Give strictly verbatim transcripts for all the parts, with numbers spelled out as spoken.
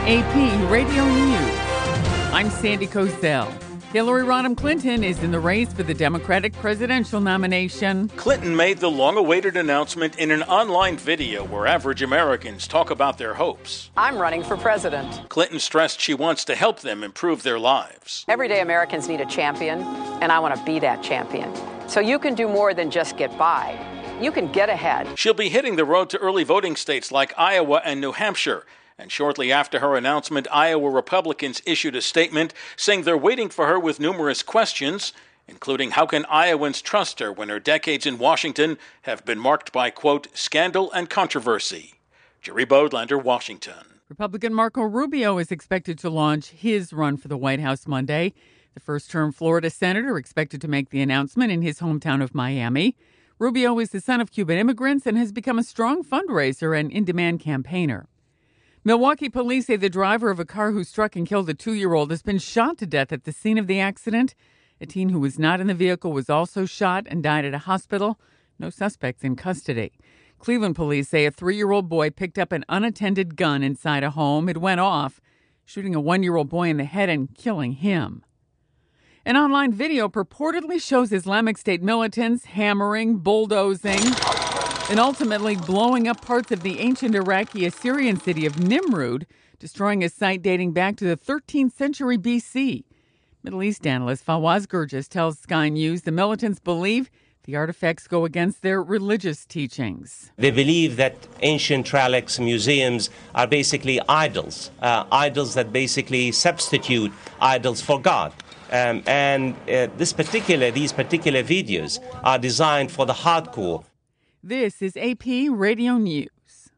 A P Radio News. I'm Sandy Kozel. Hillary Rodham Clinton is in the race for the Democratic presidential nomination. Clinton made the long-awaited announcement in an online video where average Americans talk about their hopes. I'm running for president. Clinton stressed she wants to help them improve their lives. Everyday Americans need a champion, and I want to be that champion. So you can do more than just get by. You can get ahead. She'll be hitting the road to early voting states like Iowa and New Hampshire. And shortly after her announcement, Iowa Republicans issued a statement saying they're waiting for her with numerous questions, including how can Iowans trust her when her decades in Washington have been marked by, quote, scandal and controversy. Jerry Bodlander, Washington. Republican Marco Rubio is expected to launch his run for the White House Monday. The first-term Florida senator expected to make the announcement in his hometown of Miami. Rubio is the son of Cuban immigrants and has become a strong fundraiser and in-demand campaigner. Milwaukee police say the driver of a car who struck and killed a two-year-old has been shot to death at the scene of the accident. A teen who was not in the vehicle was also shot and died at a hospital. No suspects in custody. Cleveland police say a three-year-old boy picked up an unattended gun inside a home. It went off, shooting a one-year-old boy in the head and killing him. An online video purportedly shows Islamic State militants hammering, bulldozing, and ultimately blowing up parts of the ancient Iraqi Assyrian city of Nimrud, destroying a site dating back to the thirteenth century B C. Middle East analyst Fawaz Gurgis tells Sky News the militants believe the artifacts go against their religious teachings. They believe that ancient relics museums are basically idols, uh, idols that basically substitute idols for God. Um, and uh, this particular, these particular videos are designed for the hardcore. This is A P Radio News.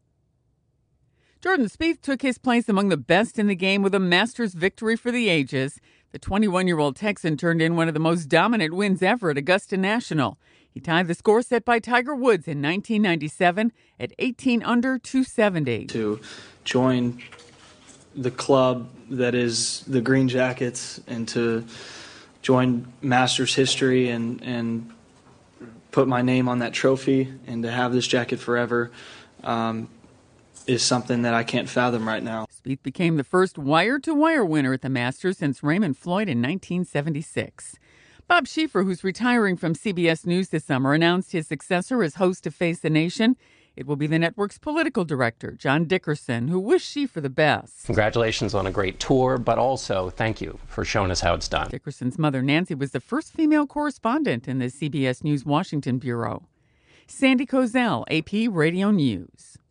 Jordan Spieth took his place among the best in the game with a Masters victory for the ages. The twenty-one-year-old Texan turned in one of the most dominant wins ever at Augusta National. He tied the score set by Tiger Woods in nineteen ninety-seven at eighteen under two seventy. To join the club that is the Green Jackets and to join Masters history and, and put my name on that trophy and to have this jacket forever um, is something that I can't fathom right now. Spieth became the first wire-to-wire winner at the Masters since Raymond Floyd in nineteen seventy-six. Bob Schieffer, who's retiring from C B S News this summer, announced his successor as host of Face the Nation. It will be the network's political director, John Dickerson, who wished Schieffer the best. Congratulations on a great tour, but also thank you for showing us how it's done. Dickerson's mother, Nancy, was the first female correspondent in the C B S News Washington bureau. Sandy Kozel, A P Radio News.